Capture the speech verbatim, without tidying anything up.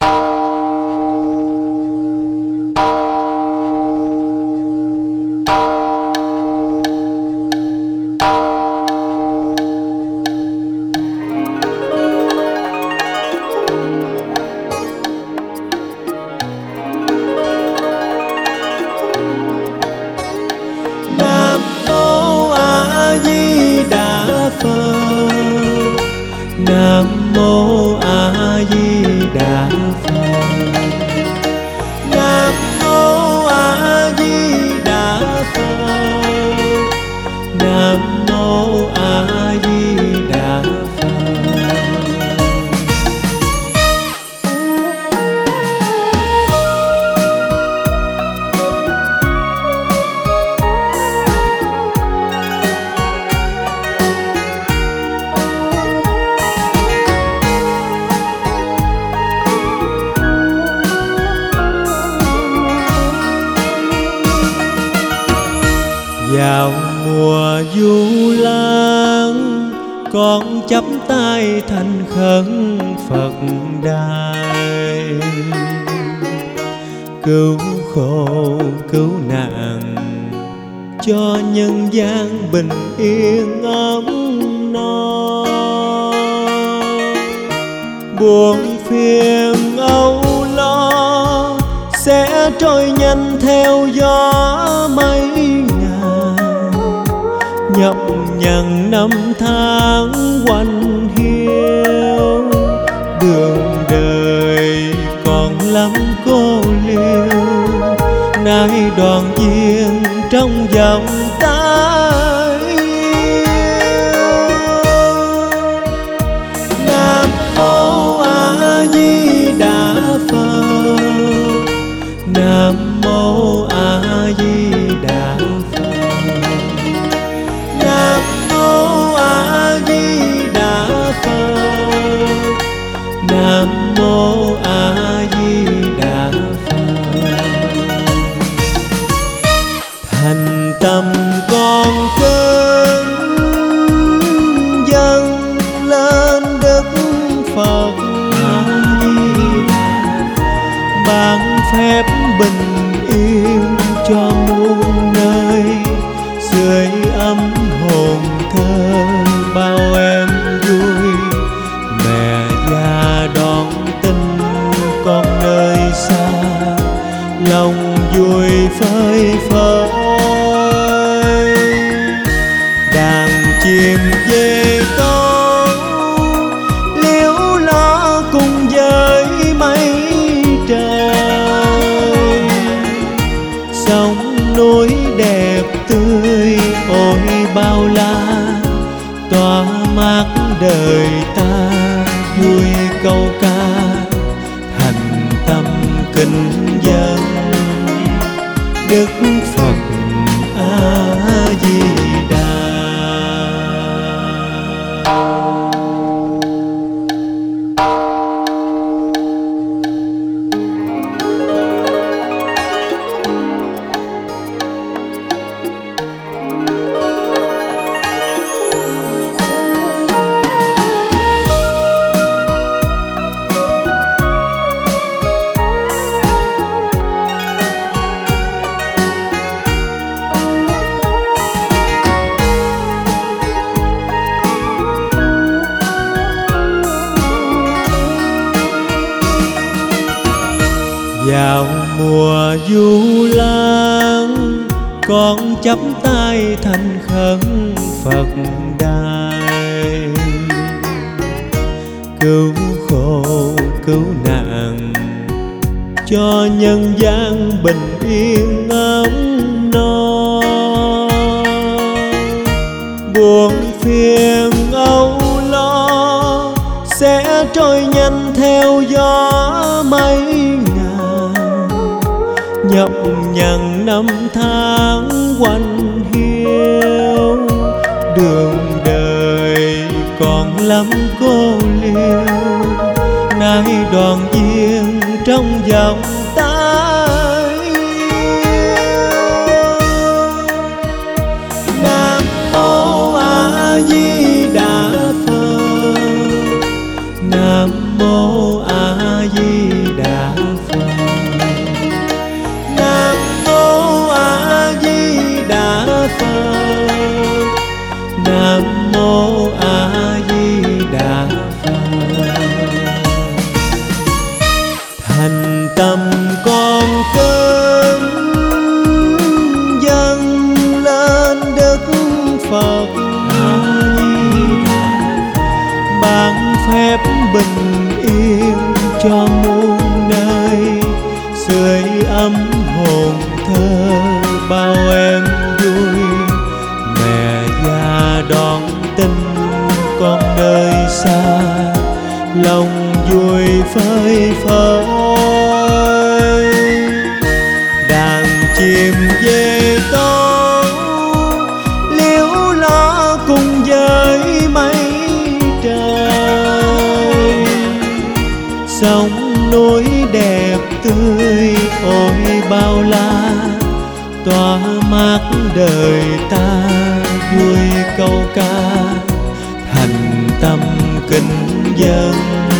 Nam mô A Di Đà Phật. Nam mô A Di Đà Phật. Nam mô A Di Đà Phật. Vào mùa du lan, con chắp tay thành khấn Phật đài, cứu khổ cứu nạn cho nhân gian bình yên ấm no. Buồn phiền âu lo sẽ trôi nhanh theo gió mây ngàn, nhọc nhằn năm tháng quanh hiu. Đường đời còn lắm cô liêu, nay đoàn viên trong vòng tay yêu. Nam mô A Di Đà Phật. Nam mô A Di Đà Phật. Nam mô A Di Đà Phật. Nam mô A Di Đà Phật. Thành tâm con cơn dâng lên Đức Phật A Di Đà Phật, ban phép bình yên cho muôn nơi, sưởi ấm hồn thơ bao em vui. Mẹ già đón tin con nơi xa, lòng vui phơi phới. Đàn chim về con liếu lo cùng với mây trời, sông núi đẹp tươi ôi bao la, tỏa mát đời ta vui câu ca. Thành tâm kính dân Đức Phật A Di Đà. Vào mùa du lan, con chắp tay thành khấn Phật đài, cứu khổ cứu nạn cho nhân gian bình yên ấm no. Buồn phiền âu lo sẽ trôi nhanh theo gió mây ngàn, nhọc nhằn năm tháng quanh hiu. Đường đời còn lắm cô liêu, nay đoàn viên trong vòng tay yêu. Nam mô A Di Đà Phật. Nam mô A Di Đà tầm con cơm dâng lên Đức Phật A Di Đà, ban phép bình yên cho muôn nơi, sưởi ấm hồn thơ bao em vui. Mẹ già đón tin con nơi xa, lòng vui phơi phới. Đàn chim về to liễu lo cùng với mây trời, sông núi đẹp tươi ôi bao la, tỏa mát đời ta vui câu ca, thành tâm kính dân.